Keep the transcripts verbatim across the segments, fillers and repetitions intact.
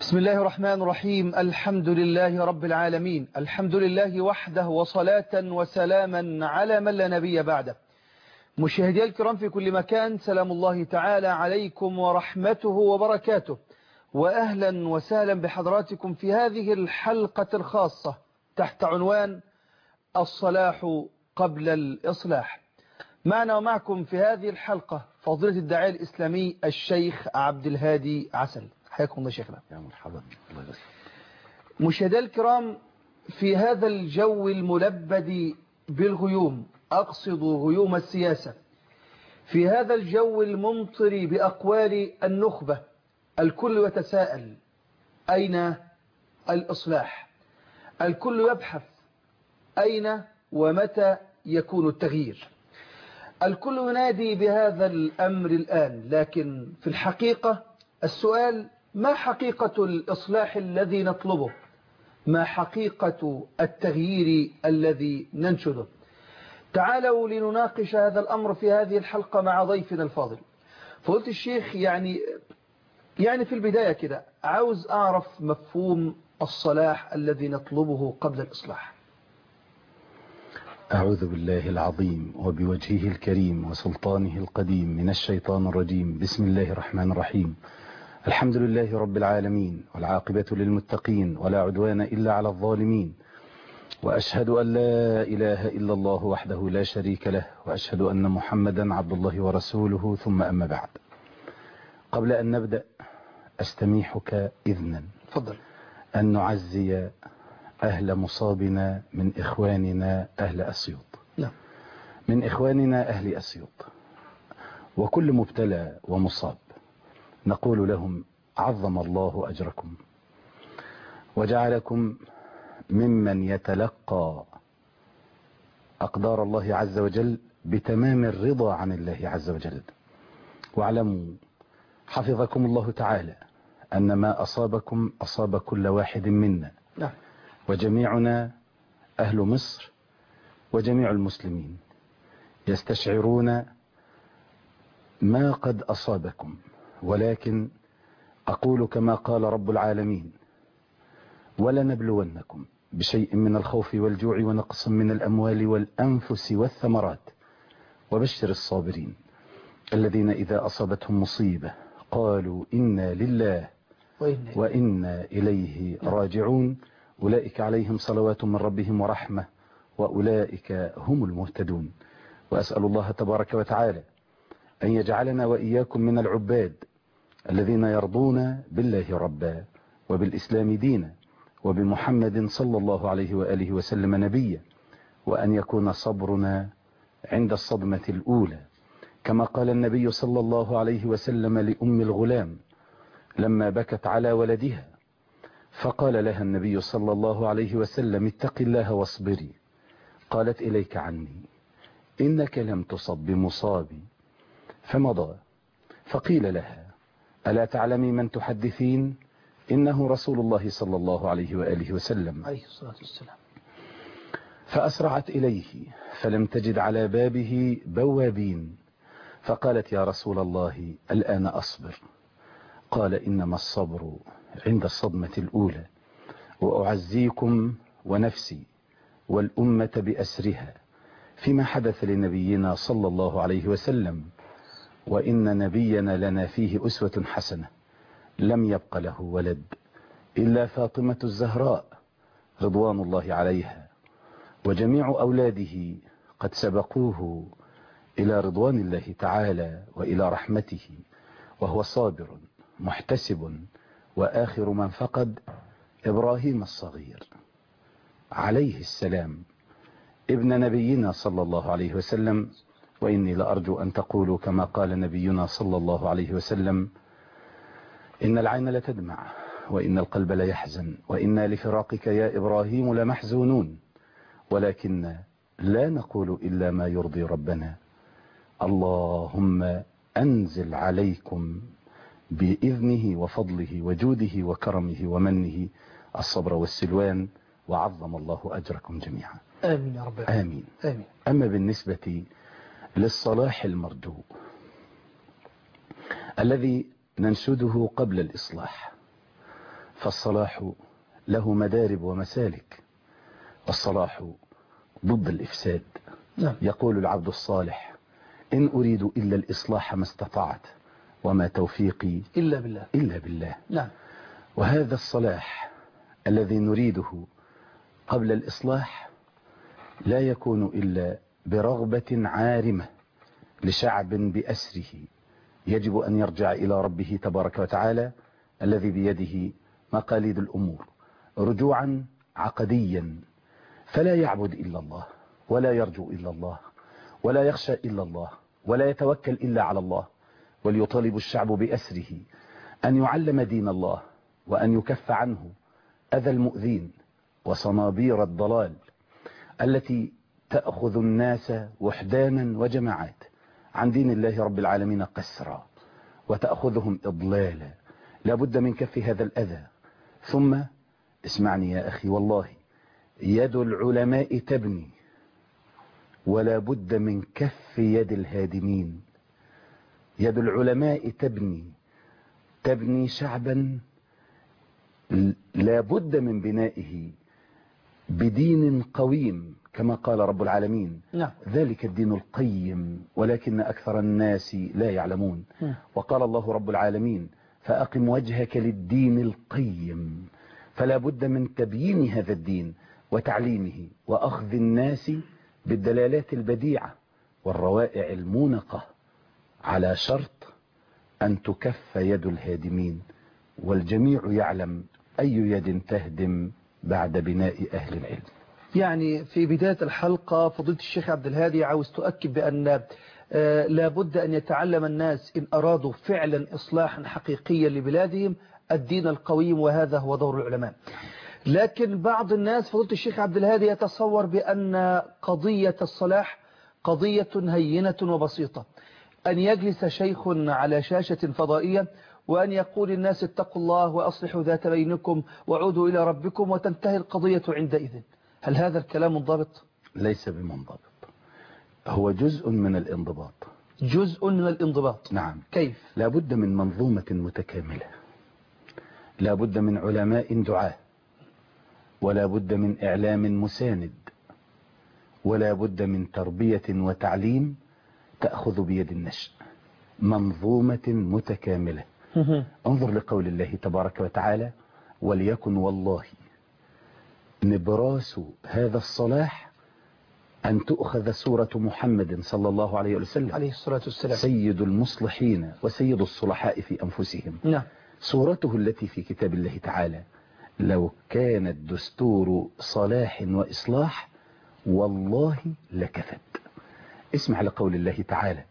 بسم الله الرحمن الرحيم. الحمد لله رب العالمين، الحمد لله وحده، وصلاة وسلاما على من لا نبي بعده. مشاهدي الكرام في كل مكان، سلام الله تعالى عليكم ورحمته وبركاته، وأهلا وسهلا بحضراتكم في هذه الحلقة الخاصة تحت عنوان الصلاح قبل الإصلاح. معنا ومعكم في هذه الحلقة فضيلة الداعية الإسلامي الشيخ عبد الهادي عسل. حياكم الله شيخنا. يا مرحبا. الله يبارك. مشاهدي الكرام، في هذا الجو الملبد بالغيوم، أقصد غيوم السياسة، في هذا الجو الممطر بأقوال النخبة، الكل يتساءل: أين الإصلاح؟ الكل يبحث أين ومتى يكون التغيير؟ الكل ينادي بهذا الأمر الآن، لكن في الحقيقة السؤال: ما حقيقة الإصلاح الذي نطلبه؟ ما حقيقة التغيير الذي ننشده؟ تعالوا لنناقش هذا الأمر في هذه الحلقة مع ضيفنا الفاضل فضيلة الشيخ. يعني يعني في البداية كده عاوز أعرف مفهوم الصلاح الذي نطلبه قبل الإصلاح. أعوذ بالله العظيم وبوجهه الكريم وسلطانه القديم من الشيطان الرجيم. بسم الله الرحمن الرحيم. الحمد لله رب العالمين، والعاقبة للمتقين، ولا عدوان إلا على الظالمين، وأشهد أن لا إله إلا الله وحده لا شريك له، وأشهد أن محمدا عبد الله ورسوله، ثم أما بعد. قبل أن نبدأ أستميحك إذنا تفضل أن نعزي أهل مصابنا من إخواننا أهل أسيوط. نعم. من إخواننا أهل أسيوط وكل مبتلى ومصاب نقول لهم: عظم الله أجركم وجعلكم ممن يتلقى أقدار الله عز وجل بتمام الرضا عن الله عز وجل. واعلموا حفظكم الله تعالى أن ما أصابكم أصاب كل واحد منا، نعم. وجميعنا أهل مصر وجميع المسلمين يستشعرون ما قد أصابكم، ولكن أقول كما قال رب العالمين: ولنبلونكم بشيء من الخوف والجوع ونقص من الأموال والأنفس والثمرات وبشر الصابرين الذين إذا أصابتهم مصيبة قالوا إنا لله وإنا إليه راجعون أولئك عليهم صلوات من ربهم ورحمة وأولئك هم المهتدون. وأسأل الله تبارك وتعالى أن يجعلنا وإياكم من العباد الذين يرضون بالله ربا وبالإسلام دينا وبمحمد صلى الله عليه وآله وسلم نبيا، وأن يكون صبرنا عند الصدمة الأولى، كما قال النبي صلى الله عليه وسلم لأم الغلام لما بكت على ولدها، فقال لها النبي صلى الله عليه وسلم: اتق الله واصبري. قالت: إليك عني، إنك لم تصب بمصابي. فمضى، فقيل لها: ألا تعلمي من تحدثين؟ إنه رسول الله صلى الله عليه وآله وسلم عليه الصلاة والسلام. فأسرعت إليه فلم تجد على بابه بوابين، فقالت: يا رسول الله الآن أصبر. قال: إنما الصبر عند الصدمة الأولى، وأعزيكم ونفسي والأمة بأسرها فيما حدث لنبينا صلى الله عليه وسلم، وإن نبينا لنا فيه أسوة حسنة. لم يبق له ولد إلا فاطمة الزهراء رضوان الله عليها، وجميع أولاده قد سبقوه إلى رضوان الله تعالى وإلى رحمته، وهو صابر محتسب. وآخر من فقد إبراهيم الصغير عليه السلام ابن نبينا صلى الله عليه وسلم. وإني لأرجو أن تقولوا كما قال نبينا صلى الله عليه وسلم: إن العين لتدمع وإن القلب ليحزن وإنا لفراقك يا إبراهيم لمحزونون، ولكن لا نقول إلا ما يرضي ربنا. اللهم أنزل عليكم بإذنه وفضله وجوده وكرمه ومنه الصبر والسلوان، وعظم الله أجركم جميعا. آمين يا رب العالمين. آمين. آمين. أما بالنسبة للصلاح المرجو الذي ننشده قبل الإصلاح، فالصلاح له مدارب ومسالك، والصلاح ضد الإفساد. نعم. يقول العبد الصالح: إن أريد إلا الإصلاح ما استطعت وما توفيقي إلا بالله. إلا بالله. نعم. وهذا الصلاح الذي نريده قبل الإصلاح لا يكون إلا برغبة عارمة لشعب بأسره يجب أن يرجع إلى ربه تبارك وتعالى الذي بيده مقاليد الأمور، رجوعا عقديا، فلا يعبد إلا الله ولا يرجو إلا الله ولا يخشى إلا الله ولا يتوكل إلا على الله. وليطالب الشعب بأسره أن يعلم دين الله وأن يكف عنه أذى المؤذين وصنابير الضلال التي تأخذ الناس وحدانا وجماعات عن دين الله رب العالمين قسرا وتأخذهم إضلالا. لا بد من كف هذا الأذى. ثم اسمعني يا أخي، والله يد العلماء تبني، ولا بد من كف يد الهادمين. يد العلماء تبني تبني شعبا لا بد من بنائه بدين قويم كما قال رب العالمين. نعم. ذلك الدين القيم ولكن أكثر الناس لا يعلمون. نعم. وقال الله رب العالمين: فأقم وجهك للدين القيم. فلا بد من تبيين هذا الدين وتعليمه وأخذ الناس بالدلالات البديعة والروائع المونقة، على شرط أن تكف يد الهادمين. والجميع يعلم أي يد تهدم بعد بناء أهل العلم. يعني في بداية الحلقة فضيلة الشيخ عبد الهادي عاوز تؤكد بأن آه لابد أن يتعلم الناس إن أرادوا فعلا إصلاحا حقيقيا لبلادهم الدين القويم، وهذا هو دور العلماء. لكن بعض الناس فضيلة الشيخ عبد الهادي يتصور بأن قضية الصلاح قضية هينة وبسيطة، أن يجلس شيخ على شاشة فضائية وأن يقول الناس اتقوا الله وأصلحوا ذات بينكم وعودوا إلى ربكم وتنتهي القضية عندئذ. هل هذا الكلام منضبط؟ ليس بمنضبط، هو جزء من الانضباط. جزء من الانضباط. نعم. كيف؟ لا بد من منظومة متكاملة، لا بد من علماء دعاة، ولا بد من إعلام مساند، ولا بد من تربية وتعليم تأخذ بيد النشء. منظومة متكاملة. انظر لقول الله تبارك وتعالى: وليكن والله نبراس هذا الصلاح أن تؤخذ سورة محمد صلى الله عليه وسلم عليه الصلاة والسلام سيد المصلحين وسيد الصلحاء في أنفسهم. نعم. سورته التي في كتاب الله تعالى لو كانت دستور صلاح وإصلاح والله لكفت. اسمع لقول الله تعالى: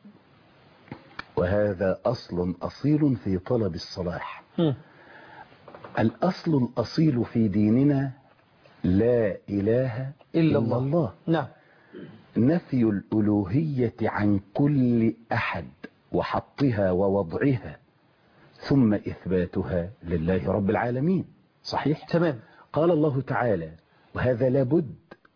وهذا أصل أصيل في طلب الصلاح. م. الأصل الأصيل في ديننا لا إله إلا, إلا الله. الله. نعم. نفي الألوهية عن كل أحد وحطها ووضعها ثم إثباتها لله رب العالمين. صحيح؟ تمام. قال الله تعالى: وهذا لابد.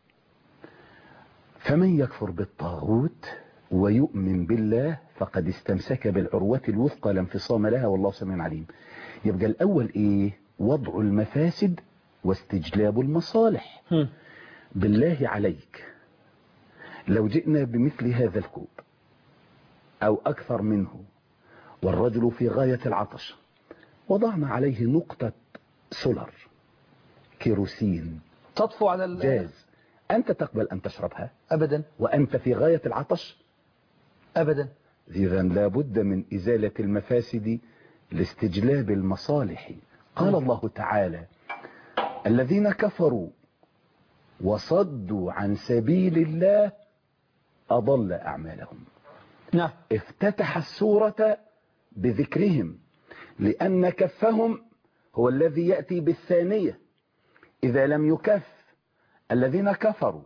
فمن يكفر بالطاغوت ويؤمن بالله فقد استمسك بالعروة الوثقى لا انفصام لها والله سميع عليم. يبقى الأول إيه؟ وضع المفاسد واستجلاب المصالح. م. بالله عليك لو جئنا بمثل هذا الكوب أو أكثر منه والرجل في غاية العطش، وضعنا عليه نقطة سولر كيروسين تطفو على الجاز، أنت تقبل أن تشربها؟ أبدا. وأنت في غاية العطش؟ أبدا. إذا لابد من إزالة المفاسد لاستجلاب المصالح. قال الله تعالى: الذين كفروا وصدوا عن سبيل الله أضل أعمالهم. نعم. افتتح السورة بذكرهم لأن كفهم هو الذي يأتي بالثانية. إذا لم يكف الذين كفروا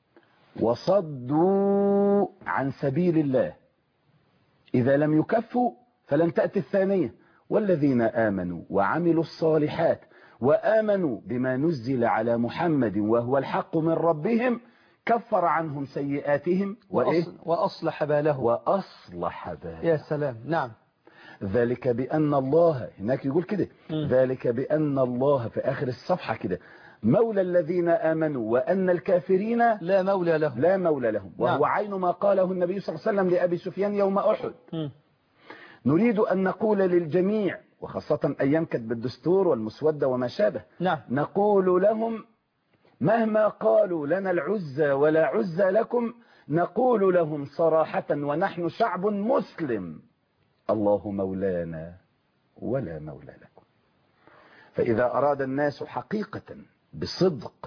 وصدوا عن سبيل الله، إذا لم يكفوا فلن تأتي الثانية. والذين آمنوا وعملوا الصالحات وآمنوا بما نزل على محمد وهو الحق من ربهم كفر عنهم سيئاتهم وإيه؟ وأصلح بالهم. وأصلح بالهم. يا سلام. نعم. ذلك بأن الله، هناك يقول كده ذلك بأن الله في آخر الصفحة كده مولى الذين آمنوا وأن الكافرين لا مولى لهم لا مولى لهم، وهو نعم. عين ما قاله النبي صلى الله عليه وسلم لأبي سفيان يوم أحد. م. نريد أن نقول للجميع، وخاصة أيام كتب الدستور والمسودة وما شابه، نعم. نقول لهم مهما قالوا لنا العزى ولا عزى لكم، نقول لهم صراحة ونحن شعب مسلم، الله مولانا ولا مولى لكم. فإذا أراد الناس حقيقة بصدق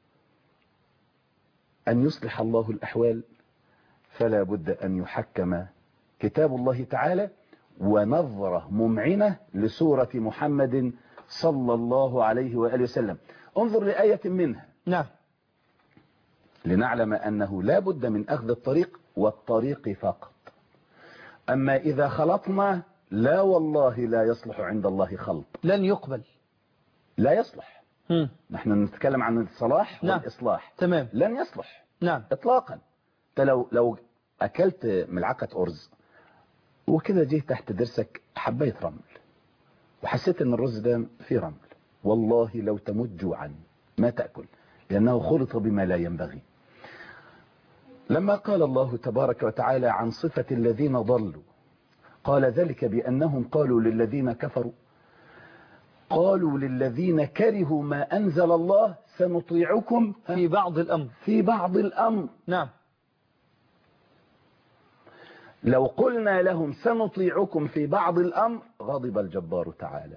أن يصلح الله الأحوال فلا بد أن يحكم كتاب الله تعالى ونظرة ممعنة لسورة محمد صلى الله عليه وآله وسلم. انظر لآية منها نعم لنعلم أنه لا بد من أخذ الطريق والطريق فقط. أما إذا خلطنا لا والله لا يصلح عند الله خلط، لن يقبل، لا يصلح. م. نحن نتكلم عن الصلاح نعم. والإصلاح، تمام. لن يصلح نعم إطلاقا. انت لو لو أكلت ملعقة أرز وكده جيت تحت درسك حبيت رمل وحسيت ان الرز ده فيه رمل، والله لو تموت جوعا ما تأكل، لأنه خلط بما لا ينبغي. لما قال الله تبارك وتعالى عن صفة الذين ضلوا قال ذلك بأنهم قالوا للذين كفروا قالوا للذين كرهوا ما أنزل الله سنطيعكم في بعض الأمر في بعض الأمر. نعم. لو قلنا لهم سنطيعكم في بعض الأمر غضب الجبار تعالى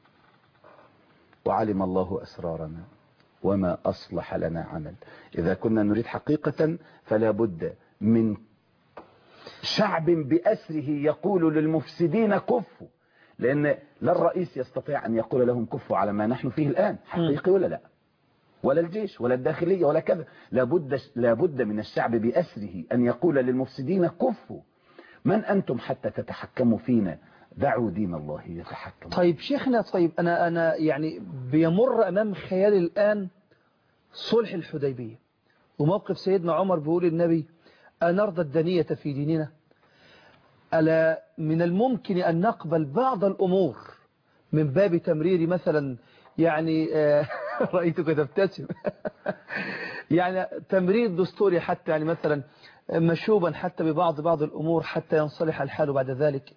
وعلم الله أسرارنا وما أصلح لنا عمل. إذا كنا نريد حقيقة فلا بد من شعب بأسره يقول للمفسدين كفوا، لأن لا الرئيس يستطيع أن يقول لهم كفوا على ما نحن فيه الآن حقيقي ولا لا، ولا الجيش ولا الداخلية ولا كذا. لابد, لابد من الشعب بأسره أن يقول للمفسدين كفوا، من أنتم حتى تتحكموا فينا، دعوا دين الله يتحكم. طيب شيخنا، طيب أنا أنا يعني بيمر أمام خيالي الآن صلح الحديبية وموقف سيدنا عمر بيقول النبي أنرضى الدنية في ديننا؟ ألا من الممكن أن نقبل بعض الأمور من باب تمرير مثلا، يعني رأيتك تبتسم يعني تمرير دستوري حتى، يعني مثلا مشوبا حتى ببعض بعض الأمور حتى ينصلح الحال بعد ذلك؟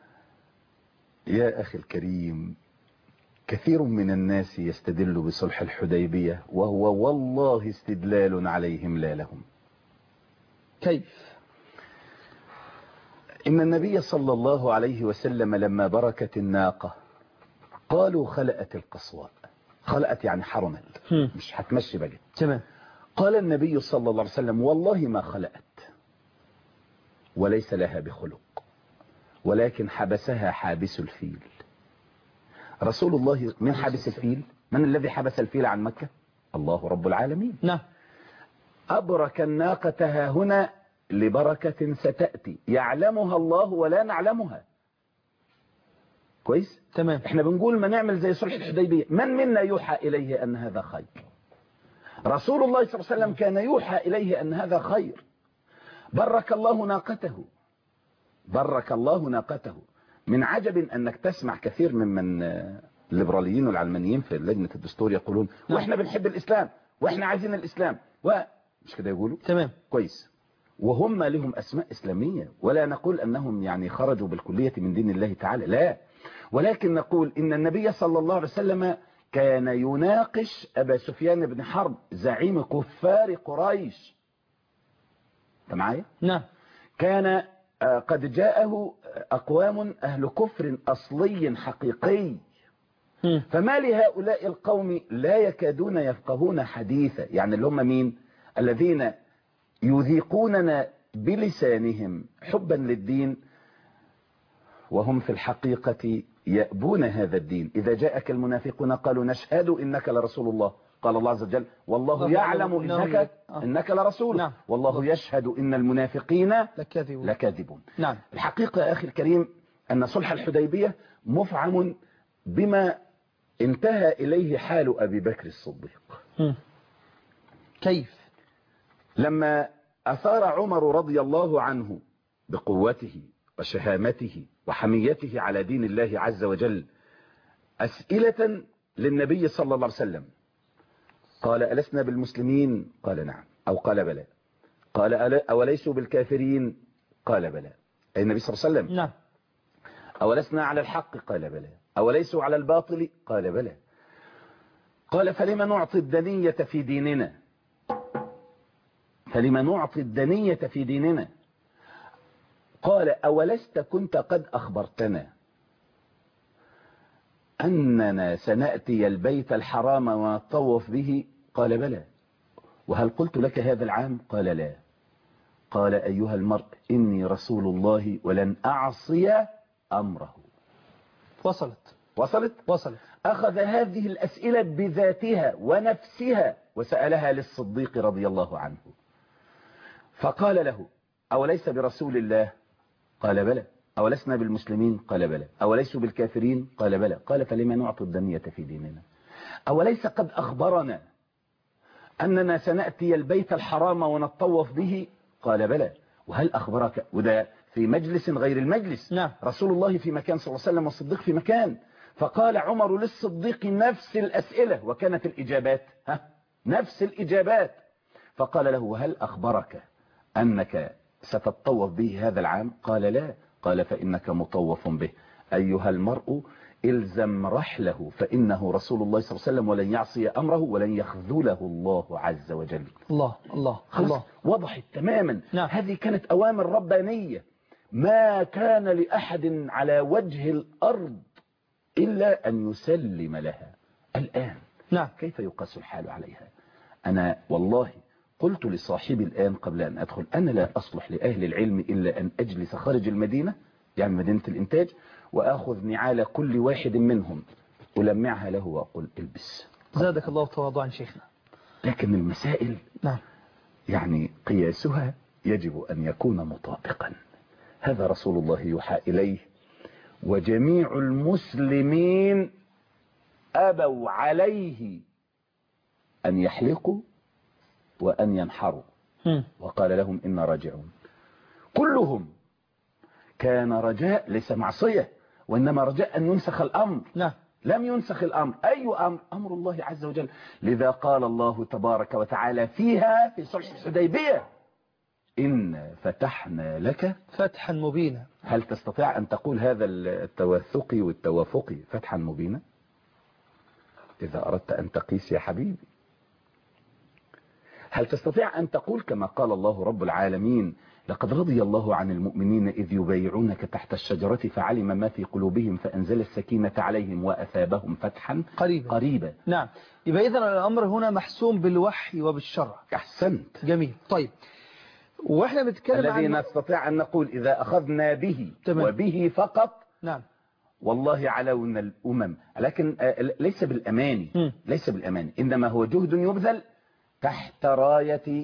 يا أخي الكريم، كثير من الناس يستدل بصلح الحديبية وهو والله استدلال عليهم لا لهم. كيف؟ إن النبي صلى الله عليه وسلم لما بركت الناقة قالوا خلأت القصواء. خلأت يعني حرمت، مش هتمشي بقى. تمام. قال النبي صلى الله عليه وسلم والله ما خلأت وليس لها بخلق، ولكن حبسها حابس الفيل. رسول الله من حابس الفيل؟ من الذي حبس الفيل عن مكة؟ الله رب العالمين. نعم. أبرك الناقة ها هنا لبركة ستأتي يعلمها الله ولا نعلمها. كويس؟ تمام. احنا بنقول ما نعمل زي صلح الحديبية، من منا يوحى إليه أن هذا خير؟ رسول الله صلى الله عليه وسلم كان يوحى إليه أن هذا خير. برك الله ناقته، برك الله ناقته. من عجب أنك تسمع كثير ممن الليبراليين والعلمانيين في لجنة الدستور يقولون وإحنا بنحب الإسلام وإحنا عايزين الإسلام، ومش كده يقولوا؟ تمام. كويس. وهم لهم أسماء إسلامية، ولا نقول أنهم يعني خرجوا بالكلية من دين الله تعالى، لا، ولكن نقول إن النبي صلى الله عليه وسلم كان يناقش أبا سفيان بن حرب زعيم كفار قريش. أنت معايا؟ نعم. كان قد جاءه أقوام أهل كفر أصلي حقيقي، فما لهؤلاء القوم لا يكادون يفقهون حديثا، يعني اللي هم مين؟ الذين يذيقوننا بلسانهم حبا للدين وهم في الحقيقة يأبون هذا الدين. إذا جاءك المنافقون قالوا نشهد إنك لرسول الله، قال الله عز وجل والله يعلم إنك, إنك لرسول، نعم. والله يشهد إن المنافقين لكاذبون. لكاذبون. نعم. الحقيقة يا أخي الكريم أن صلح الحديبية مفعم بما انتهى إليه حال أبي بكر الصديق. م. كيف؟ لما أثار عمر رضي الله عنه بقوته وشهامته وحميته على دين الله عز وجل أسئلة للنبي صلى الله عليه وسلم. قال ألسنا بالمسلمين؟ قال نعم، أو قال بلى. قال أوليسوا بالكافرين؟ قال بلى، أي النبي صلى الله عليه وسلم. نعم. أولسنا على الحق؟ قال بلى. أوليسوا على الباطل؟ قال بلى. قال فلما نعطي الدنية في ديننا؟ فلما نعطي الدنية في ديننا؟ قال أولست كنت قد أخبرتنا أننا سنأتي البيت الحرام ونطوف به؟ قال بلى. وهل قلت لك هذا العام؟ قال لا. قال أيها المرء إني رسول الله ولن أعصي أمره. وصلت وصلت وصلت أخذ هذه الأسئلة بذاتها ونفسها وسألها للصديق رضي الله عنه، فقال له أوليس برسول الله؟ قال بلى. أولسنا بالمسلمين؟ قال بلى. أوليسوا بالكافرين؟ قال بلى. قال فلما نعطي الدنية في ديننا؟ أوليس قد أخبرنا أننا سنأتي البيت الحرام ونطوف به؟ قال بلى. وهل أخبرك؟ وده في مجلس غير المجلس. نعم. رسول الله في مكان صلى الله عليه وسلم والصديق في مكان. فقال عمر للصديق نفس الأسئلة وكانت الإجابات ها نفس الإجابات. فقال له وهل أخبرك أنك ستطوف به هذا العام؟ قال لا. قال فإنك مطوف به. أيها المرء إلزم رحله فإنه رسول الله صلى الله عليه وسلم ولن يعصي أمره ولن يخذله الله عز وجل. الله الله الله وضحت تماما. نعم. هذه كانت أوامر ربانية ما كان لأحد على وجه الأرض إلا أن يسلم لها. الآن نعم. كيف يقاس الحال عليها؟ أنا والله قلت لصاحبي الآن قبل أن أدخل أنا لا أصلح لأهل العلم إلا أن أجلس خارج المدينة، يعني مدينة الإنتاج، وأخذ نعال كل واحد منهم ألمعها له وأقول البس. زادك الله تواضعا شيخنا. لكن المسائل نعم يعني قياسها يجب أن يكون مطابقا. هذا رسول الله يوحى إليه وجميع المسلمين أبوا عليه أن يحلقوا وأن ينحروا م. وقال لهم إنا راجعون. كلهم كان رجاء ليس معصية وإنما رجاء أن ينسخ الأمر. نعم. لم ينسخ الأمر. أي أمر؟ أمر الله عز وجل. لذا قال الله تبارك وتعالى فيها في صلح الحديبية إن فتحنا لك فتحا مبينا. هل تستطيع أن تقول هذا التوثقي والتوافقي فتحا مبينا؟ إذا أردت أن تقيس يا حبيبي هل تستطيع أن تقول كما قال الله رب العالمين لقد رضي الله عن المؤمنين إذ يبايعونك تحت الشجرة فعلم ما في قلوبهم فأنزل السكينة عليهم وأثابهم فتحا قريبا, قريبا. نعم. يبقى إذن الأمر هنا محسوم بالوحي وبالشرع. أحسنت. جميل. طيب وإحنا بنتكلم الذي عن نستطيع أن نقول إذا أخذنا به تمام. وبه فقط نعم والله علونا الأمم. لكن ليس بالأماني م. ليس بالأماني إنما هو جهد يبذل تحت راية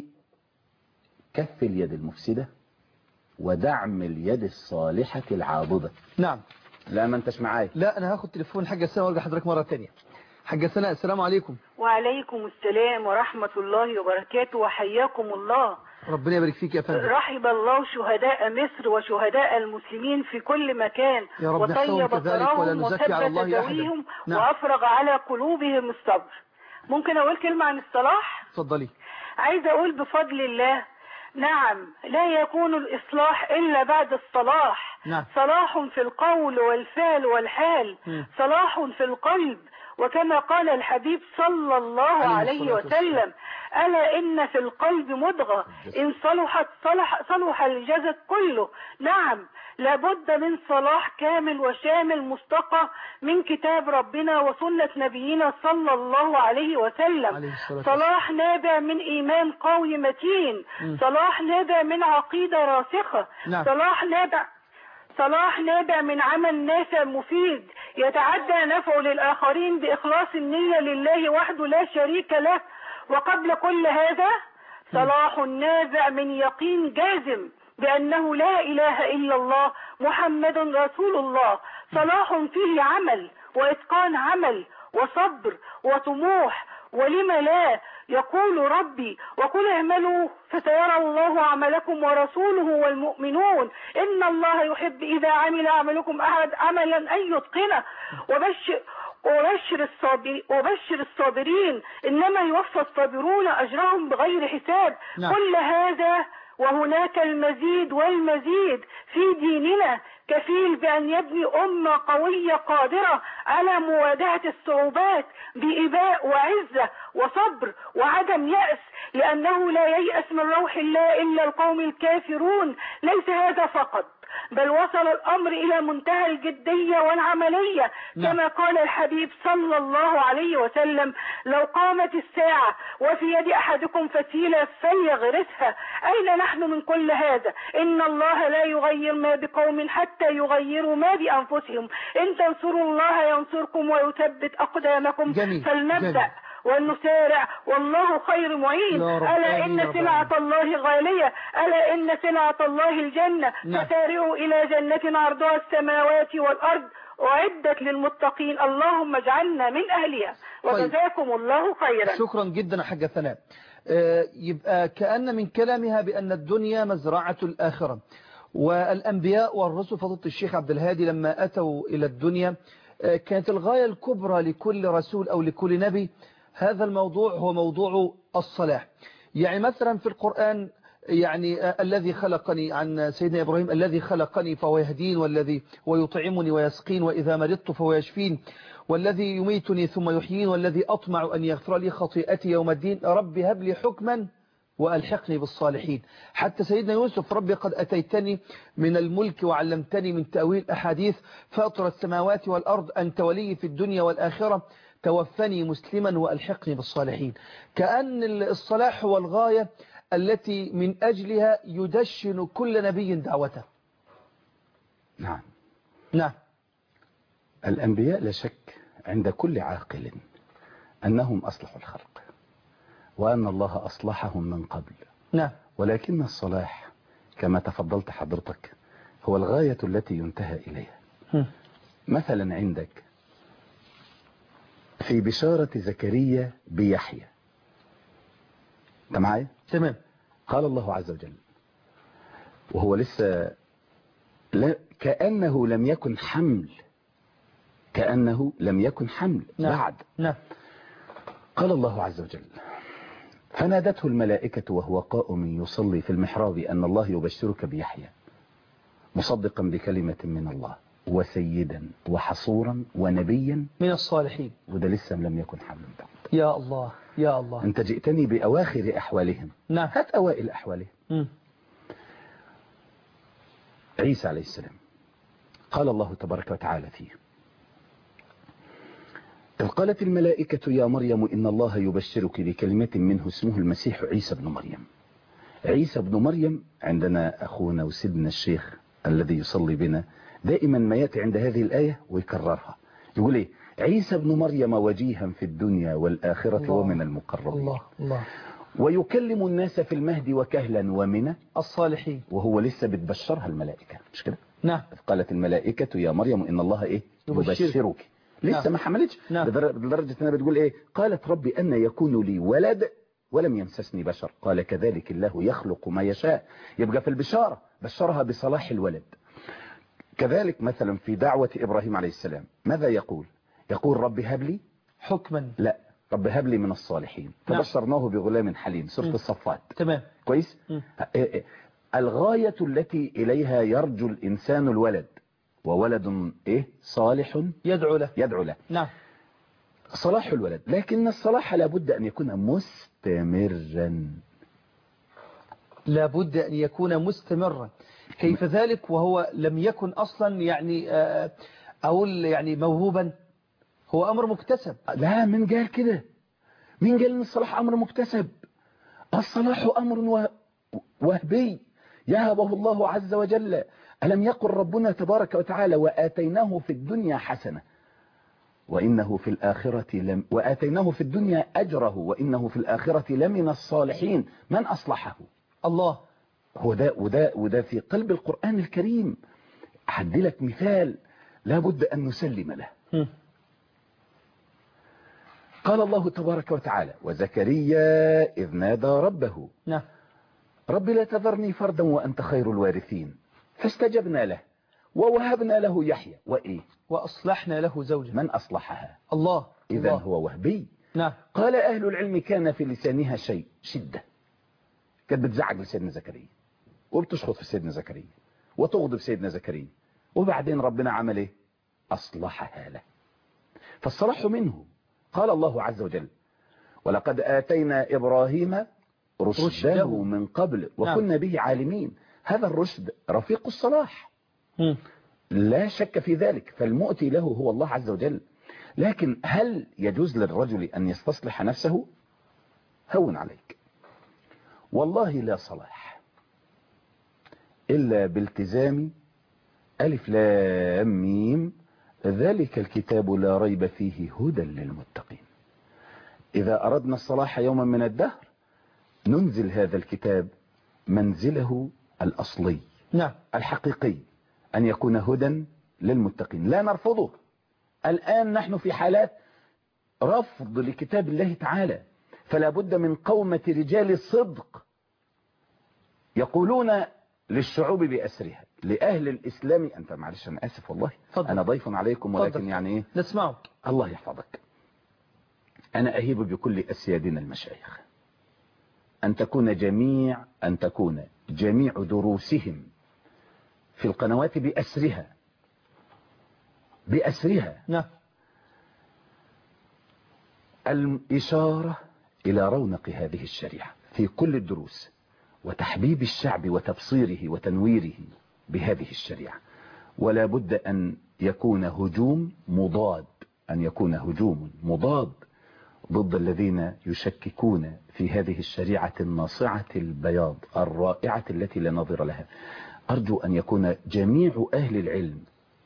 كف اليد المفسدة ودعم اليد الصالحة العاضدة. نعم. لا ما انتش معايا. لا أنا هاخد تليفون حاجة سنة وارجع حضرتك مرة تانية. حاجة سنة السلام عليكم. وعليكم السلام ورحمة الله وبركاته وحياكم الله. ربنا يبارك فيك يا فندم. رحب الله شهداء مصر وشهداء المسلمين في كل مكان يا رب وطيب ثراهم وثبت ذويهم نعم. وأفرغ على قلوبهم الصبر. ممكن أقول كلمة عن الصلاح؟ اتفضلي. عايزة أقول بفضل الله نعم لا يكون الإصلاح إلا بعد الصلاح. نعم. صلاح في القول والفعل والحال م. صلاح في القلب وكما قال الحبيب صلى الله عليه وسلم ألا إن في القلب مضغة إن صلحت صلح, صلح الجسد كله. نعم لابد من صلاح كامل وشامل مستقى من كتاب ربنا وسنة نبينا صلى الله عليه وسلم. صلاح نابع من إيمان قوي متين. صلاح نابع من عقيدة راسخة. صلاح نابع صلاح نابع من عمل نافع مفيد يتعدى نفعه للآخرين بإخلاص النية لله وحده لا شريك له. وقبل كل هذا صلاح نابع من يقين جازم بأنه لا إله إلا الله محمد رسول الله. صلاح فيه عمل وإتقان عمل وصبر وطموح ولم لا يقول ربي وقل اعملوا فسيرى الله عملكم ورسوله والمؤمنون إن الله يحب إذا عمل عملكم أحد عملا أن يتقنه وبشر وبشر الصابرين وبشر الصابرين إنما يوفى الصابرون أجرهم بغير حساب. نعم. كل هذا وهناك المزيد والمزيد في ديننا كفيل بأن يبني أمة قوية قادرة على مواجهة الصعوبات بإباء وعزة وصبر وعدم يأس، لأنه لا ييأس من روح الله إلا القوم الكافرون. ليس هذا فقط، بل وصل الأمر إلى منتهى الجدية والعملية. نعم. كما قال الحبيب صلى الله عليه وسلم: لو قامت الساعة وفي يد أحدكم فتيلة فليغرسها. أين نحن من كل هذا؟ إن الله لا يغير ما بقوم حتى يغيروا ما بأنفسهم. إن تنصروا الله ينصركم ويثبت أقدامكم. جميل. فلنبدأ جميل. ونسارع والله خير معين. ألا إن سلعة الله غالية، ألا إن سلعة الله الجنة. نعم. فسارعوا إلى جنة عرضها السماوات والأرض أعدت للمتقين. اللهم اجعلنا من أهلها وجزاكم الله خيرا. شكرا جدا يا حاجة ثناء. آه، يبقى كأن من كلامها بأن الدنيا مزرعة الآخرة، والأنبياء والرسل فضيلة الشيخ عبد الهادي لما أتوا إلى الدنيا آه، كانت الغاية الكبرى لكل رسول أو لكل نبي هذا الموضوع هو موضوع الصلاح. يعني مثلا في القرآن يعني آه الذي خلقني عن سيدنا إبراهيم: الذي خلقني فهو يهدين، والذي ويطعمني ويسقين، وإذا مرضت فهو يشفين، والذي يميتني ثم يحيين، والذي أطمع أن يغفر لي خطيئتي يوم الدين، رب هب لي حكما وألحقني بالصالحين. حتى سيدنا يوسف: ربي قد أتيتني من الملك وعلمتني من تأويل أحاديث، فاطر السماوات والأرض أنت ولي في الدنيا والآخرة، توفني مسلما وألحقني بالصالحين. كأن الصلاح هو الغاية التي من أجلها يدشن كل نبي دعوته. نعم. نعم. الأنبياء لا شك عند كل عاقل أنهم أصلحوا الخلق، وأن الله أصلحهم من قبل. نعم. ولكن الصلاح كما تفضلت حضرتك هو الغاية التي ينتهى إليها. م. مثلا عندك في بشارة زكريا بيحيى، أنت معايا؟ تمام. قال الله عز وجل وهو لسه لا كأنه لم يكن حمل كأنه لم يكن حمل نعم. بعد. نعم. قال الله عز وجل: فنادته الملائكة وهو قائم يصلي في المحراب أن الله يبشرك بيحيى مصدقا بكلمة من الله وسيدا وحصورا ونبيا من الصالحين. وده لسه لم يكن حمل بعد. يا الله يا الله. أنت جئتني بأواخر أحوالهم. نعم. هات أوائل أحوالهم. م. عيسى عليه السلام قال الله تبارك وتعالى فيه: إذ قالت الملائكة يا مريم إن الله يبشرك بكلمة منه اسمه المسيح عيسى بن مريم. عيسى بن مريم عندنا أخونا وسيدنا الشيخ الذي يصلي بنا دائما ما يأتي عند هذه الآية ويكررها، يقول إيه؟ عيسى بن مريم وجيها في الدنيا والآخرة الله. ومن المقربين. الله الله. ويكلم الناس في المهد وكهلا ومن الصالحين. وهو لسه بتبشرها الملائكة، مش كده؟ نعم. قالت الملائكة يا مريم إن الله إيه؟ يبشرك. يبشرك. لسه نعم. ما حملتش. نعم. لدرجة أنها بتقول إيه؟ قالت ربي أن يكون لي ولد ولم يمسسني بشر قال كذلك الله يخلق ما يشاء. يبقى في البشارة بشرها بصلاح الولد. كذلك مثلا في دعوة إبراهيم عليه السلام ماذا يقول؟ يقول ربي هب لي حكما. لا رب هب لي من الصالحين. نعم. فبشرناه بغلام حليم سورة م. الصفات. تمام. كويس. م. الغاية التي إليها يرجو الإنسان الولد، وولد إيه؟ صالح يدعو له. يدعو له. نعم. صلاح الولد، لكن الصلاح لابد أن يكون مستمرا. لابد أن يكون مستمرا. كيف ذلك وهو لم يكن أصلا يعني أقول يعني موهوبا؟ هو أمر مكتسب. لا، من قال كده؟ مين قال ان الصلاح امر مكتسب؟ الصلاح امر وهبي يهبه الله عز وجل. ألم يقل ربنا تبارك وتعالى وآتيناه في الدنيا حسنة وإنه في الآخرة لم وآتيناه في الدنيا أجره وإنه في الآخرة لمن الصالحين. من أصلحه؟ الله. هو ده وده وده في قلب القرآن الكريم. أحد لك مثال لابد أن نسلم له. قال الله تبارك وتعالى وزكريا إذ نادى ربه نعم. رب لا تذرني فردا وأنت خير الوارثين فاستجبنا له ووهبنا له يحيى وإيه وأصلحنا له زوجة. من أصلحها؟ الله. إذن الله. هو وهبي. نعم. قال أهل العلم كان في لسانها شيء شدة، كانت بتزعج لسيدنا زكريا وبتشخط في سيدنا زكريا وتغضب سيدنا زكريا، وبعدين ربنا عمل ايه؟ أصلحها له، فالصلاح منه. قال الله عز وجل ولقد آتينا إبراهيم رشده, رشده من قبل وكنا نعم. به عالمين. هذا الرشد رفيق الصلاح م. لا شك في ذلك، فالمؤتي له هو الله عز وجل. لكن هل يجوز للرجل أن يستصلح نفسه؟ هون عليك، والله لا صلاح إلا بالتزام ألف لام ميم ذلك الكتاب لا ريب فيه هدى للمتقين. إذا أردنا الصلاح يوما من الدهر ننزل هذا الكتاب منزله الأصلي نعم. الحقيقي، أن يكون هدى للمتقين، لا نرفضه. الآن نحن في حالات رفض لكتاب الله تعالى، فلا بد من قومة رجال صدق يقولون للشعوب بأسرها، لأهل الإسلام. أنت معلش أنا آسف والله فضل. أنا ضيف عليكم ولكن فضل. يعني إيه نسمعك. الله يحفظك. أنا أهيب بكل أسيادنا المشايخ أن تكون جميع أن تكون جميع دروسهم في القنوات بأسرها بأسرها نعم. الإشارة إلى رونق هذه الشريعة في كل الدروس، وتحبيب الشعب وتبصيره وتنويره بهذه الشريعة. ولا بد أن يكون هجوم مضاد أن يكون هجوم مضاد ضد الذين يشككون في هذه الشريعة الناصعة البياض الرائعة التي لا نظير لها. أرجو أن يكون جميع أهل العلم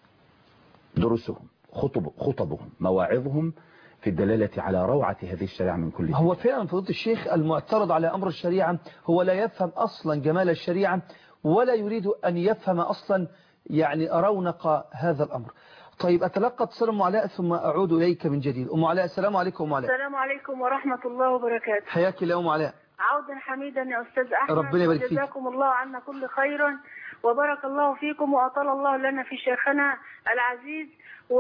دروسهم خطب خطبهم مواعظهم في الدلالة على روعة هذه الشريعة من كل. هو فعلا فضيلة الشيخ المعترض على أمر الشريعة هو لا يفهم أصلا جمال الشريعة ولا يريد أن يفهم أصلا يعني رونق هذا الأمر. طيب أتلقى اتصال أم علاء ثم أعود إليك من جديد. أم علاء السلام عليكم. أم علاء السلام عليكم ورحمة الله وبركاته. حياك الله أم علاء. عودا حميدا يا أستاذ أحمد، ربنا يبارك فيك. جزاكم الله عنا كل خير وبارك الله فيكم وأطال الله لنا في شيخنا العزيز،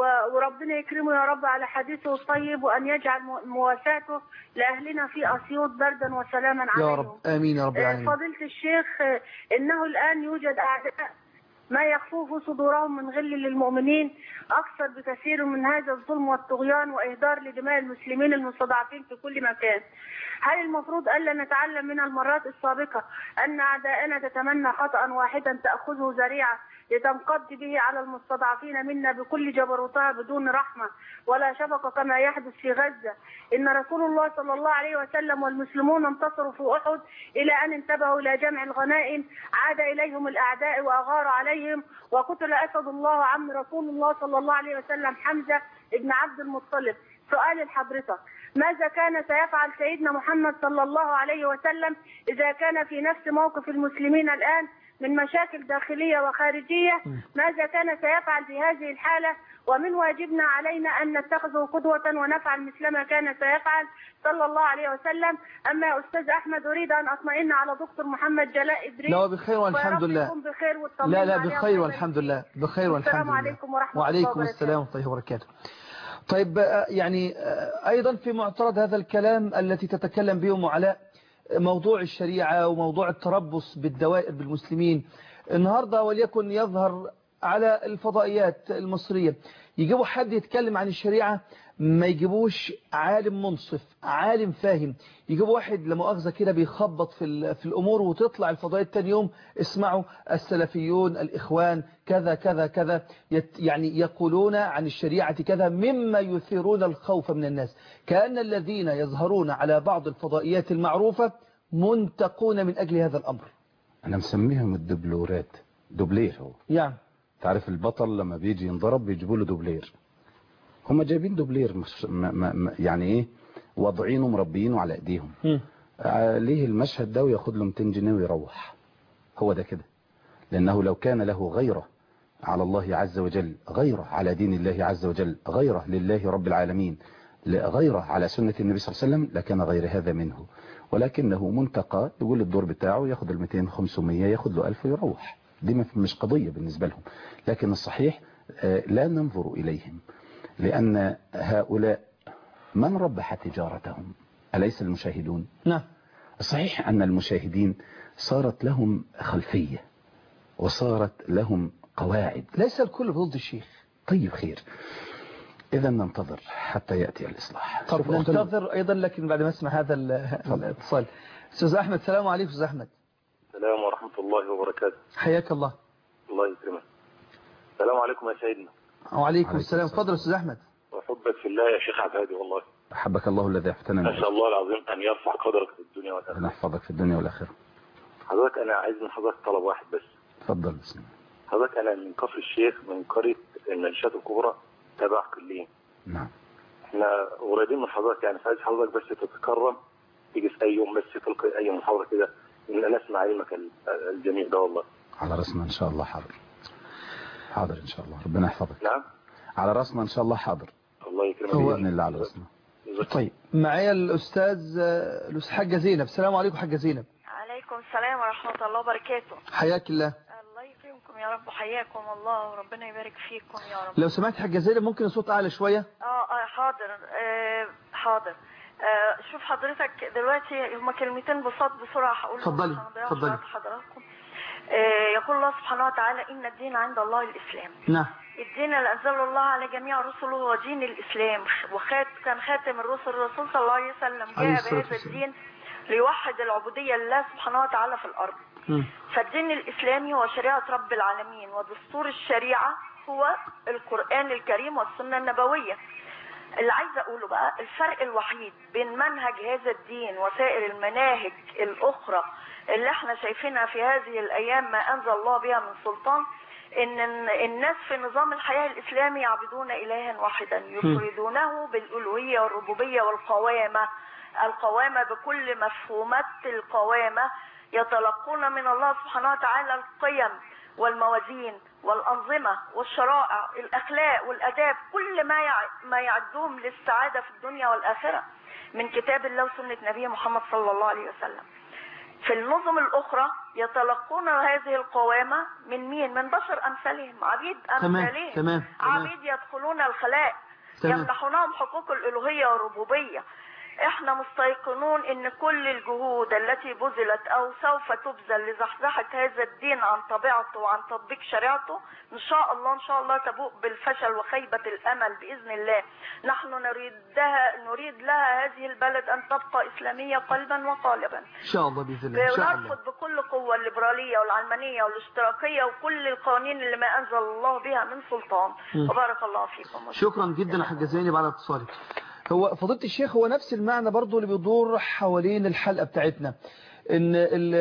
وربنا يكرمه يا رب على حديثه الطيب، وأن يجعل مواساته لأهلنا في أسيوط بردا وسلاما عليهم يا رب. آمين يا رب العالمين. فضيلة الشيخ، إنه الآن يوجد أعداء ما يخفوه صدورهم من غل للمؤمنين أكثر بكثير من هذا الظلم والطغيان وإهدار لدماء المسلمين المستضعفين في كل مكان. هل المفروض ألا نتعلم من المرات السابقة أن أعداءنا تتمنى خطأ واحدا تأخذه ذريعة لتنقض به على المستضعفين منا بكل جبروتها بدون رحمة ولا شفقة كما يحدث في غزة؟ إن رسول الله صلى الله عليه وسلم والمسلمون انتصروا في أحد إلى أن انتبهوا إلى جمع الغنائم، عاد إليهم الأعداء وأغاروا عليهم وقتل أسد الله عم رسول الله صلى الله عليه وسلم حمزة ابن عبد المطلب. سؤال لحضرتك، ماذا كان سيفعل سيدنا محمد صلى الله عليه وسلم إذا كان في نفس موقف المسلمين الآن من مشاكل داخلية وخارجية؟ ماذا كان سيفعل في هذه الحالة؟ ومن واجبنا علينا أن نتخذه قدوة ونفعل مثلما كان سيفعل صلى الله عليه وسلم. أما يا أستاذ أحمد أريد أن أطمئن على دكتور محمد جلاء إدريس. لا بخير والحمد لله. بخير لا لا بخير والحمد لله. بخير والحمد لله. السلام عليكم ورحمة الله وعليكم وبركاته. السلام ورحمة الله وبركاته. طيب يعني أيضا في معترض هذا الكلام التي تتكلم به أم علاء موضوع الشريعة وموضوع التربص بالدوائر بالمسلمين. النهاردة وليكن يظهر على الفضائيات المصرية يجيبوا حد يتكلم عن الشريعة، ما يجيبوش عالم منصف عالم فاهم، يجيبوا واحد لمؤاخذة كده بيخبط في في الأمور وتطلع الفضائيات تاني يوم اسمعوا السلفيون الإخوان كذا كذا كذا، يعني يقولون عن الشريعة كذا مما يثيرون الخوف من الناس، كأن الذين يظهرون على بعض الفضائيات المعروفة منتقون من أجل هذا الأمر. أنا مسميهم الدبلورات. دوبلير هو يعني تعرف البطل لما بيجي ينضرب بيجيبوا له دوبلير، هم جايبين دوبلير مش ما ما يعني ايه واضعينه مربيينه على ايديهم. آه ليه المشهد ده وياخد له مئتين جنيه ويروح؟ هو ده كده، لانه لو كان له غيره على الله عز وجل، غيره على دين الله عز وجل، غيره لله رب العالمين، غيره على سنة النبي صلى الله عليه وسلم لكان غير هذا منه، ولكنه منتقى يقول الدور بتاعه ياخد ال مئتين خمسمية ياخد له ألف ويروح، دي مش قضية بالنسبة لهم. لكن الصحيح لا ننظر إليهم، لأن هؤلاء من ربح تجارتهم؟ أليس المشاهدون؟ نعم. الصحيح أن المشاهدين صارت لهم خلفية وصارت لهم قواعد. ليس الكل ضد الشيخ. طيب خير، إذا ننتظر حتى يأتي الإصلاح. طب ننتظر أيضا، لكن بعد ما اسمع هذا الاتصال. أستاذ أحمد، السلام عليكم. أستاذ أحمد. السلام ورحمة الله وبركاته. حياك الله. الله يكرمك. السلام عليكم يا سيدنا. وعليكم السلام. فضل أستاذ أحمد. وحبك في الله يا شيخ عبادي والله. أحبك الله الذي أحبتنا. أسأل الله العظيم أن يرفع قدرك في الدنيا والآخرة. أن يحفظك في الدنيا والآخرة. حضرتك أنا عايز من حضرتك طلب واحد بس. تفضل. بسم الله. حضرتك أنا من كفر الشيخ، من قرية المنشات الكبرى تبع كلين. نعم. احنا قريبين من حضرتك، يعني عايز حضرتك بس تتكرم تيجي في أي يوم بس تلقي أي محاضرة كده إن نسمع علمك الجميل ده والله. على رأسنا إن شاء الله. حاضر حاضر إن شاء الله. ربنا يحفظك. نعم. على رأسنا إن شاء الله. حاضر. الله يكرمك بإذن الله. على رأسنا. طيب معايا الأستاذ الأستاذ حاجة زينب. السلام عليكم حاجة زينب. عليكم السلام ورحمة الله وبركاته. حياك الله. الله يكرمكم يا رب، وحياكم الله وربنا يبارك فيكم يا رب. لو سمعت حاجة زينب ممكن الصوت أعلى شوية؟ اه اه حاضر. آه حاضر. آه شوف حضرتك دلوقتي هما كلمتين بساط بسرعة هقولهم. اتفضلي اتفضلي. حضراتكم آه يقول الله سبحانه وتعالى إن الدين عند الله الإسلام. نعم. الدين اللي أنزله الله على جميع رسله هو دين الإسلام، وخات كان خاتم الرسل الرسول صلى الله عليه وسلم جاء بهذا الدين ليوحد العبودية لله سبحانه وتعالى في الأرض. م. فالدين الإسلامي هو شريعة رب العالمين، ودستور الشريعة هو القرآن الكريم والسنة النبوية. اللي عايزة أقوله بقى الفرق الوحيد بين منهج هذا الدين وسائر المناهج الأخرى اللي احنا شايفينها في هذه الأيام ما أنزل الله بها من سلطان، إن الناس في نظام الحياة الإسلامي يعبدون إلها واحدا يفردونه بالألوهية والربوبية والقوامة، القوامة بكل مفهومات القوامة، يتلقون من الله سبحانه وتعالى القيم والموازين والأنظمة والشرائع الأخلاق والأداب، كل ما ما يعدهم للسعادة في الدنيا والآخرة من كتاب الله وسنة نبيه محمد صلى الله عليه وسلم. في النظم الأخرى يتلقون هذه القوامة من مين؟ من بشر أمثالهم، عبيد أمثالهم. تمام. عبيد يدخلون الخلاء يمنحونهم حقوق الألوهية والربوبية. احنا مستيقنون ان كل الجهود التي بذلت او سوف تبذل لزحزحة هذا الدين عن طبيعته وعن تطبيق شريعته ان شاء الله ان شاء الله تبوء بالفشل وخيبة الامل باذن الله. نحن نريدها نريد لها هذه البلد ان تبقى اسلامية قلبا وقالبا ان شاء الله باذن الله. ونرفض بكل قوة الليبرالية والعلمانية والاشتراكية وكل القوانين اللي ما انزل الله بها من سلطان. م. وبارك الله فيكم. شكرا جدا حاجة زينب على اتصالك. هو فضيلة الشيخ هو نفس المعنى برضو اللي بيدور حوالين الحلقة بتاعتنا، ان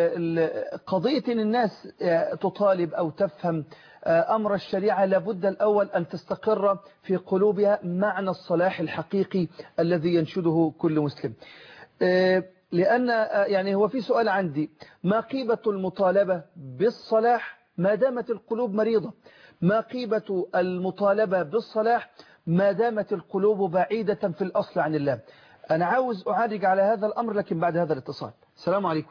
قضية ان الناس تطالب او تفهم امر الشريعة لابد الاول ان تستقر في قلوبها معنى الصلاح الحقيقي الذي ينشده كل مسلم. لان يعني هو في سؤال عندي، ما قيمة المطالبة بالصلاح ما دامت القلوب مريضة؟ ما قيمة المطالبة بالصلاح ما دامت القلوب بعيدة في الأصل عن الله؟ أنا عاوز أعالج على هذا الأمر لكن بعد هذا الاتصال. السلام عليكم.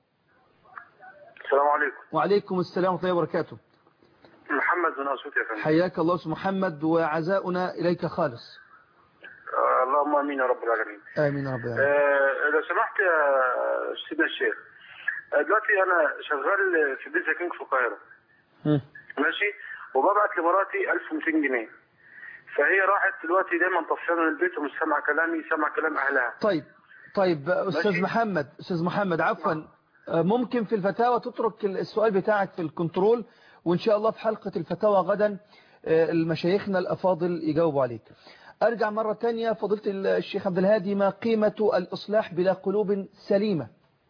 السلام عليكم. وعليكم السلام ورحمة الله وبركاته. محمد بن أسود يا فندم. حياك الله أستاذ محمد، وعزاؤنا إليك خالص. آه اللهم آمين يا رب العالمين. آمين يا رب العالمين. آه لو سمحت يا سيدنا الشيخ، دلوقتي أنا شغال في بيتزا كينج في القاهرة. ماشي، وببعت لمراتي ألف ومئتين جنيه، فهي راحت دلوقتي دايما طفشانه من البيت ومش سامعه كلامي، سامعه كلام اهلها. طيب طيب استاذ ماشي. محمد استاذ محمد عفوا، ممكن في الفتاوى تترك السؤال بتاعك في الكنترول، وان شاء الله في حلقة الفتاوى غدا المشايخنا الافاضل يجاوبوا عليك. ارجع مرة تانية فضيلة الشيخ عبد الهادي، ما قيمة الاصلاح بلا قلوب سليمة؟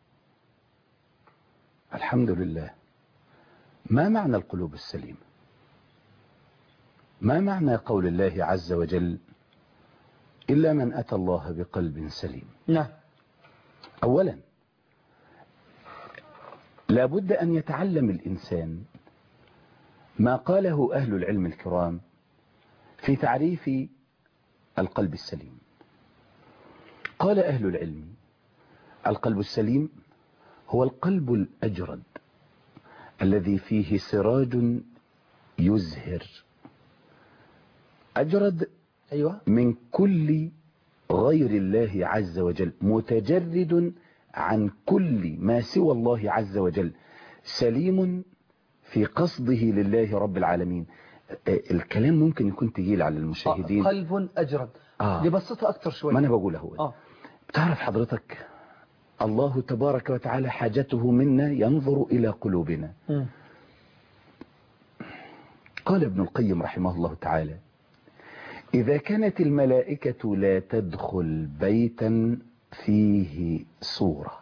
الحمد لله. ما معنى القلوب السليمة؟ ما معنى قول الله عز وجل إلا من أتى الله بقلب سليم؟ نعم. أولا لابد أن يتعلم الإنسان ما قاله أهل العلم الكرام في تعريف القلب السليم. قال أهل العلم: القلب السليم هو القلب الأجرد الذي فيه سراج يزهر، أجرد أيوة من كل غير الله عز وجل، متجرد عن كل ما سوى الله عز وجل، سليم في قصده لله رب العالمين. الكلام ممكن يكون تقيل على المشاهدين. آه قلب أجرد. آه. لبسطها أكتر شوية. ما أنا بقوله هو. آه. بتعرف حضرتك الله تبارك وتعالى حاجته منا ينظر إلى قلوبنا. م. قال ابن القيم رحمه الله تعالى: إذا كانت الملائكة لا تدخل بيتا فيه صورة،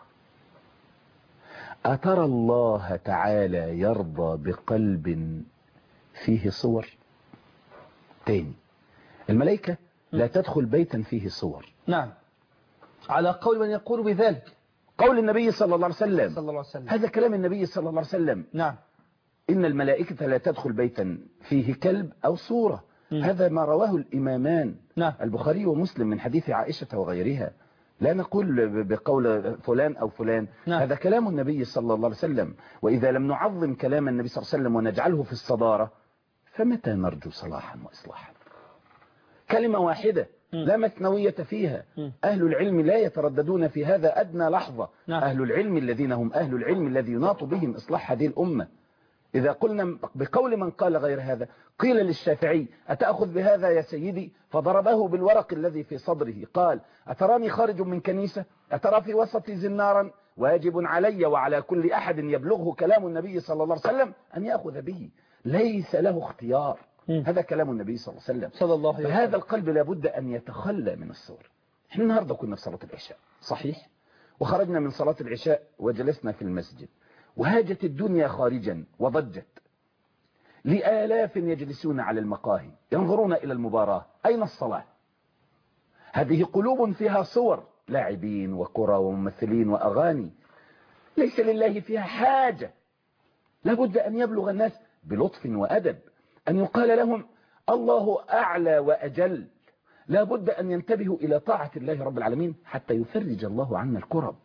أترى الله تعالى يرضى بقلب فيه صور؟ تاني، الملائكة لا تدخل بيتا فيه صور. نعم، على قول من يقول بذلك، قول النبي صلى الله عليه وسلم. صلى الله عليه وسلم. هذا كلام النبي صلى الله عليه وسلم. نعم. إن الملائكة لا تدخل بيتا فيه كلب أو صورة. م. هذا ما رواه الإمامان. نعم. البخاري ومسلم من حديث عائشة وغيرها. لا نقول بقول فلان أو فلان. نعم. هذا كلام النبي صلى الله عليه وسلم. وإذا لم نعظم كلام النبي صلى الله عليه وسلم ونجعله في الصدارة، فمتى نرجو صلاحا وإصلاحا؟ كلمة واحدة لا مثنوية فيها. أهل العلم لا يترددون في هذا أدنى لحظة. نعم. أهل العلم الذين هم أهل العلم الذي يناط بهم إصلاح هذه الأمة. إذا قلنا بقول من قال غير هذا، قيل للشافعي: أتأخذ بهذا يا سيدي؟ فضربه بالورق الذي في صدره، قال: أتراني خارج من كنيسة؟ أترى في وسطي زنارا؟ واجب علي وعلى كل أحد يبلغه كلام النبي صلى الله عليه وسلم أن يأخذ به، ليس له اختيار. م. هذا كلام النبي صلى الله عليه وسلم. صلى الله عليه وسلم. فهذا القلب لابد أن يتخلى من الصور. احنا النهاردة كنا في صلاة العشاء، صحيح، وخرجنا من صلاة العشاء وجلسنا في المسجد، وهاجت الدنيا خارجا وضجت، لآلاف يجلسون على المقاهي ينظرون إلى المباراة. أين الصلاة؟ هذه قلوب فيها صور، لاعبين وكرة وممثلين وأغاني، ليس لله فيها حاجة. لابد أن يبلغ الناس بلطف وأدب، أن يقال لهم الله أعلى وأجل. لابد أن ينتبهوا إلى طاعة الله رب العالمين حتى يفرج الله عنا الكرب.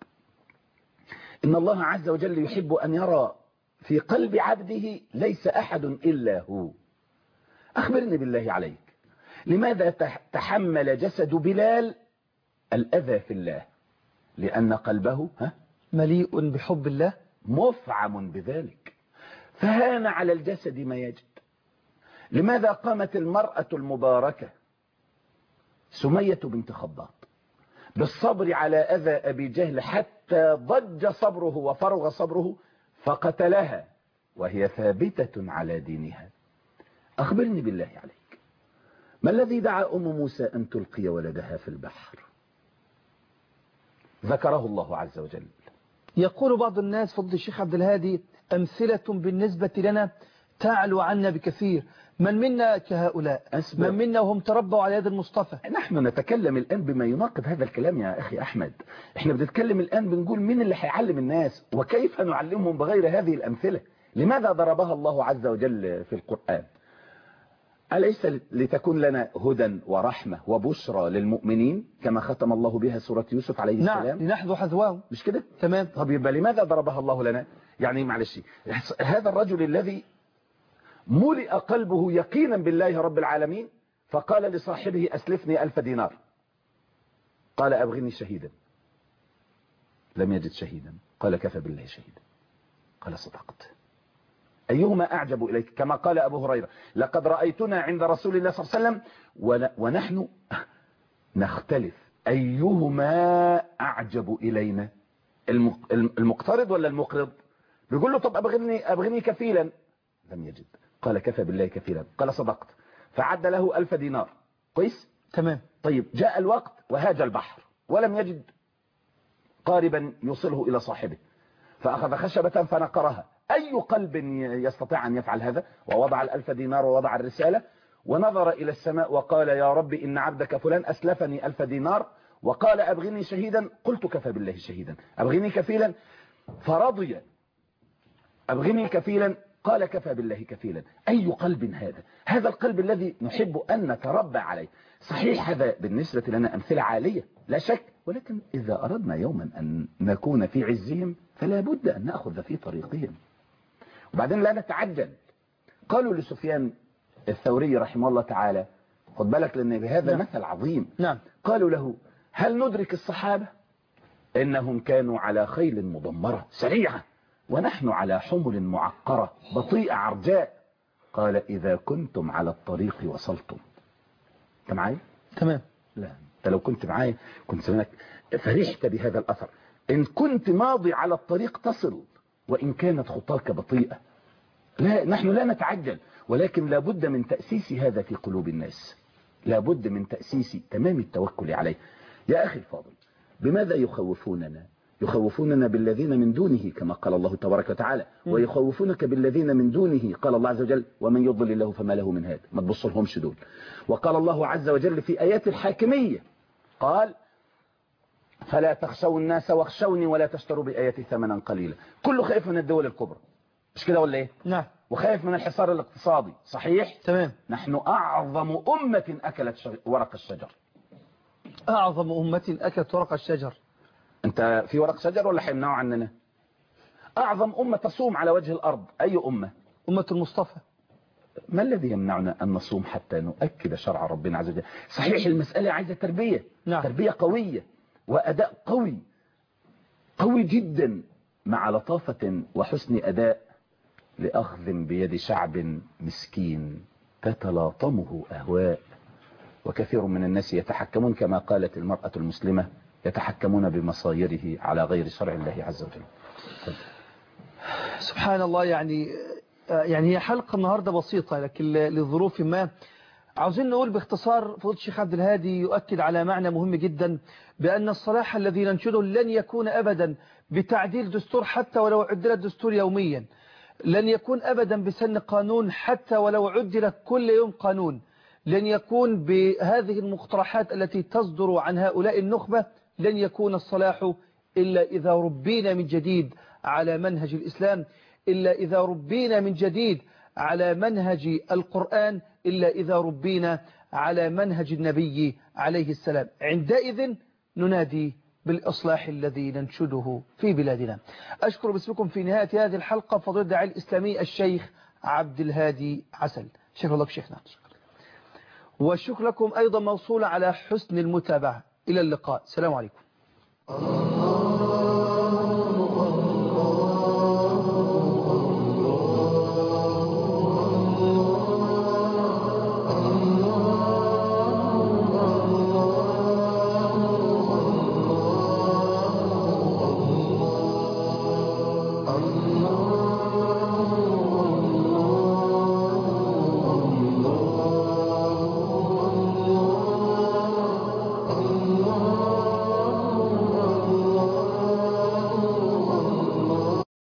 إن الله عز وجل يحب أن يرى في قلب عبده ليس أحد إلا هو. أخبرني بالله عليك، لماذا تحمل جسد بلال الأذى في الله؟ لأن قلبه ها مليء بحب الله، مفعم بذلك، فهان على الجسد ما يجد. لماذا قامت المرأة المباركة سمية بنت خضاب بالصبر على أذى أبي جهل حتى ضج صبره وفرغ صبره فقتلها وهي ثابتة على دينها؟ أخبرني بالله عليك، ما الذي دعا أم موسى أن تلقي ولدها في البحر؟ ذكره الله عز وجل. يقول بعض الناس فضل الشيخ عبد الهادي: أمثلة بالنسبة لنا تعلو عنا بكثير، من منا كهؤلاء، أسبب. من منا وهم تربوا على يد المصطفى. نحن نتكلم الآن بما يناقض هذا الكلام يا أخي أحمد. احنا بنتكلم الآن بنقول مين اللي هيعلم الناس وكيف نعلمهم بغير هذه الأمثلة. لماذا ضربها الله عز وجل في القرآن؟ أليس لتكون لنا هدى ورحمة وبشرى للمؤمنين كما ختم الله بها سورة يوسف عليه نعم. السلام؟ لنحذو حذواه، مش كده؟ تمام. طب يبقى لماذا ضربها الله لنا؟ يعني معلش، هذا الرجل الذي ملئ قلبه يقينا بالله رب العالمين فقال لصاحبه: أسلفني ألف دينار. قال: أبغني شهيدا. لم يجد شهيدا. قال: كفى بالله شهيدا. قال: صدقت. أيهما أعجب إليك؟ كما قال أبو هريرة: لقد رأيتنا عند رسول الله صلى الله عليه وسلم ونحن نختلف أيهما أعجب إلينا، المقترض ولا المقرض؟ بيقول له: طب أبغني, أبغني كفيلا. لم يجد. قال: كفى بالله كفيلا. قال: صدقت. فعد له ألف دينار. كويس؟ تمام. طيب، جاء الوقت وهاج البحر ولم يجد قاربا يوصله إلى صاحبه، فأخذ خشبة فنقرها. أي قلب يستطيع أن يفعل هذا؟ ووضع الألف دينار ووضع الرسالة ونظر إلى السماء وقال: يا رب إن عبدك فلان أسلفني ألف دينار وقال أبغني شهيدا. قلت: كفى بالله شهيدا. أبغني كفيلا. فرضي. أبغني كفيلا. قال: كفى بالله كفيلا. أي قلب هذا؟ هذا القلب الذي نحب أن نتربى عليه. صحيح هذا بالنسبة لنا أمثلة عالية لا شك، ولكن إذا أردنا يوما أن نكون في عزهم فلا بد أن نأخذ في طريقهم. وبعدين لا نتعجل. قالوا لسفيان الثوري رحمه الله تعالى، خد بالك لأن بهذا نعم. مثل عظيم. نعم. قالوا له هل ندرك الصحابة؟ إنهم كانوا على خيل مضمرة سريعة ونحن على حمل معقرة بطيئة عرجاء. قال إذا كنتم على الطريق وصلتم. أنت معايا؟ تمام. لا أنت لو كنت معايا كنت زمانك فرحت بهذا الأثر. إن كنت ماضي على الطريق تصل وإن كانت خطاك بطيئة. لا نحن لا نتعجل، ولكن لابد من تأسيس هذا في قلوب الناس، لابد من تأسيس تمام التوكل عليه. يا أخي الفاضل، بماذا يخوفوننا؟ يخوفوننا بالذين من دونه كما قال الله تبارك وتعالى، ويخوفونك بالذين من دونه قال الله عز وجل ومن يضلل الله فما له من هاد. ما تبص لهمش دول. وقال الله عز وجل في آيات الحاكمية قال فلا تخشوا الناس واخشوني ولا تشتروا بآياتي ثمنا قليلا. كله خايف من الدول الكبرى، مش كده ولا ايه؟ نعم. وخايف من الحصار الاقتصادي، صحيح؟ تمام. نحن أعظم أمة أكلت ورق الشجر. أعظم أمة أكلت ورق الشجر. أنت في ورق شجر ولا حيمنعوا عننا؟ أعظم أمة تصوم على وجه الأرض أي أمة؟ أمة المصطفى. ما الذي يمنعنا أن نصوم حتى نؤكد شرع ربنا عز وجل؟ صحيح المسألة عايزة تربية. نعم. تربية قوية وأداء قوي قوي جدا مع لطافة وحسن أداء لأخذ بيد شعب مسكين تتلاطمه أهواء، وكثير من الناس يتحكمون كما قالت المرأة المسلمة يتحكمون بمصايره على غير شرع الله عز وجل. سبحان الله. يعني يعني هي حلقة النهاردة بسيطة لكن لظروف ما عاوزين نقول باختصار فضيلة الشيخ عبد الهادي يؤكد على معنى مهم جدا بأن الصلاح الذي ننشده لن يكون أبدا بتعديل دستور حتى ولو عدل الدستور يوميا، لن يكون أبدا بسن قانون حتى ولو عدل كل يوم قانون، لن يكون بهذه المقترحات التي تصدر عن هؤلاء النخبة، لن يكون الصلاح إلا إذا ربينا من جديد على منهج الإسلام، إلا إذا ربينا من جديد على منهج القرآن، إلا إذا ربينا على منهج النبي عليه السلام. عندئذ ننادي بالإصلاح الذي ننشده في بلادنا. أشكر باسمكم في نهاية هذه الحلقة فضيلة الداعية الإسلامي الشيخ عبد الهادي عسل. شكرا لك شيخنا. والشكر لكم أيضا موصول على حسن المتابعة. إلى اللقاء. السلام عليكم.